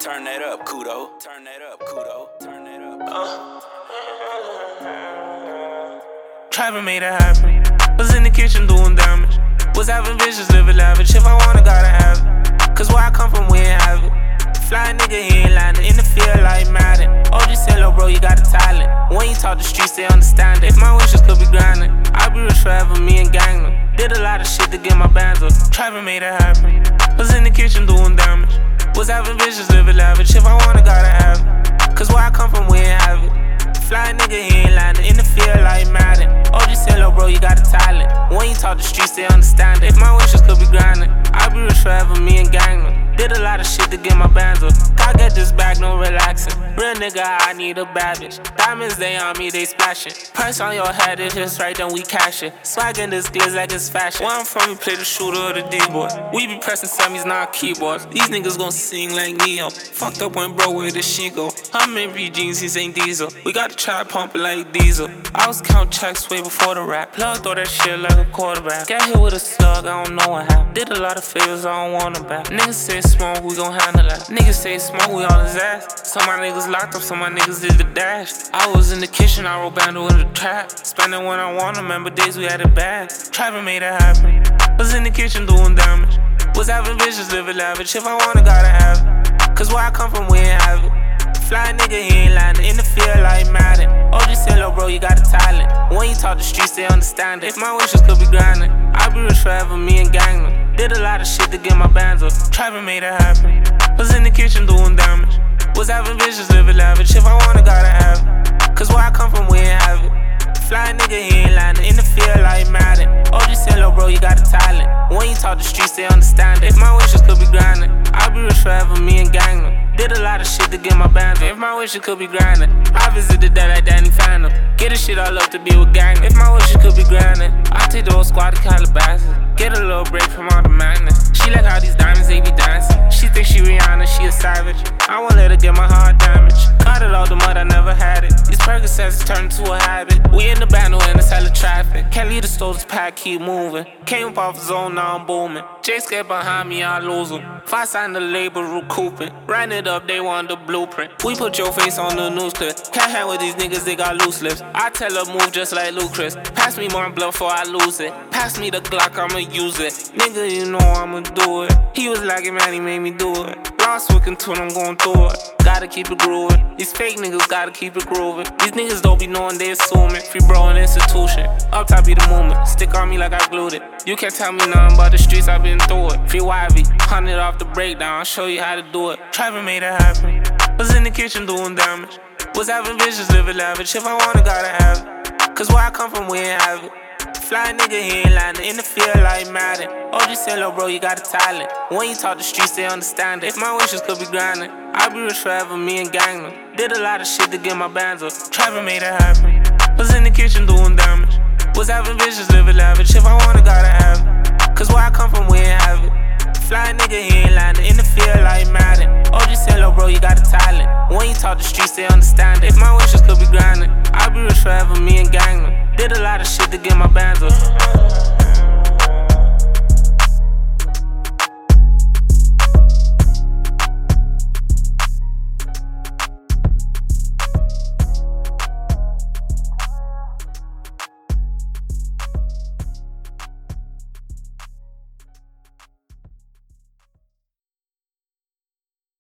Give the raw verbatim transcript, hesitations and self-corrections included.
Turn that up, Kudo. Turn that up, Kudo. Turn that up. Uh. Trapping made it happen. Was in the kitchen doing damage. Was having visions, living lavish. If I wanna, gotta have it. Cause where I come from, we ain't have it. Fly nigga, he ain't landing. In the field like Madden. O G said, "Lo, bro, you got a talent." When you talk the streets, they understand it. If my wishes could be grinding, I'd be rich forever, me and gang them. Did a lot of shit to get my bands up. Trapping made it happen. Was in the kitchen doing damage. Was having visions, living lavish. If I wanna, gotta have it. Cause where I come from, we ain't have it. Fly nigga, he ain't landing. In the field like Madden. O G said, "Lo, bro, you got a talent." When you talk the streets, they understand it. If my wishes could be grinding, I'd be rich forever, me and gang them. Did a lot of shit to get my bands up. I get this bag, no relaxing. Real nigga, I need a bad bitch. Diamonds, they on me, they splashing. Price on your head, it hits right, then we cash it. Swag in this glitz like it's fashion. Where I'm from, we play the shooter or the D-boy. We be pressing semis, not keyboards. These niggas gon' sing like Neo. Fucked up when bro, where the shit go? I'm in re-jeans, he's ain't diesel. We got the trap pumping like diesel. I was count checks way before the rap. Plug throw that shit like a quarterback. Got hit with a slug, I don't know what happened. Did a lot of favors, I don't want them back. Niggas say smoke, we gon' handle that. Niggas say smoke, we on his ass. Some of my niggas locked up, some of my niggas did the dash. I was in the kitchen, I roll bando in the trap. Spending when I want, remember days we had it bad. Trapping made it happen. Was in the kitchen doing damage. Was having visions, living lavish. If I wanna, gotta have it. Cause where I come from, we ain't have it. Fly nigga, he ain't landing. In the field like Madden. O G said, "Lo, bro, you got a talent." When you talk the streets, they understand it. If my wishes could be grinding, I'd be rich forever, me and gang them. Did a lot of shit to get my bands up. Trapping made it happen. Was in the kitchen doing damage. Was having visions, living lavish. If I wanna, gotta have it. Cause where I come from, we ain't have it. Fly nigga, he ain't landing. In the field like Madden. O G said, "Lo, bro, you got a talent." When you talk the streets, they understand it. If my wishes could be grinding, I'd be rich forever, me and gang them. Did a lot of shit to get my bands up. If my wishes could be grinding, I visited that like Danny Phantom. Get the shit all up to be with gang. If my wishes could be grinding, I take the whole squad to Calabasas. Get a little break from all the madness. She like how these diamonds, they be dancing. She think she Rihanna, she a savage. I won't let her get my heart damaged. Got it all the mud, I never had it. These Percocets turned to a habit. We in the band, and it's hella traffic. Can't leave the stores, pack, keep moving. Came up off the zone, now I'm booming. Jace get behind me, I lose him. If I sign the label, recouping. Ran it up, they want the blueprint. We put your face on the news clip. Can't hang with these niggas, they got loose lips. I tell her move just like Lucas. Pass me more blood before I lose it. Pass me the Glock, I'ma use it. Nigga, you know I'ma do it. He was lagging, man, he made me do it. Lost working to it, I'm going through it. Gotta keep it grooving. These fake niggas gotta keep it grooving. These niggas don't be knowing they assuming. Free bro an institution. Up top be the movement. Stick on me like I glued it. You can't tell me nothing about the streets, I've been through it. Free Y V, hundred off the breakdown. I'll show you how to do it. Trapping made it happen. Was in the kitchen doing damage. Was having visions, living lavish. If I wanna, gotta have it. Cause where I come from, we ain't have it. Fly nigga, he ain't landing. In the field like Madden. O G said, "Lo, bro, you got a talent." When you talk the streets, they understand it. If my wishes could be grinding, I'd be rich forever, me and gang them. Did a lot of shit to get my bands up. Trapping made it happen. Was in the kitchen doing damage. Was having visions, living lavish. If I wanna, gotta have it. Cause where I come from, we ain't have it. Fly nigga, he ain't landing. In the field like Madden. O G said, "Lo, bro, you got a talent." When you talk the streets, they understand it. If my wishes could be grinding, I'd be rich forever, me and gang them. Did a lot of shit to get my bands up.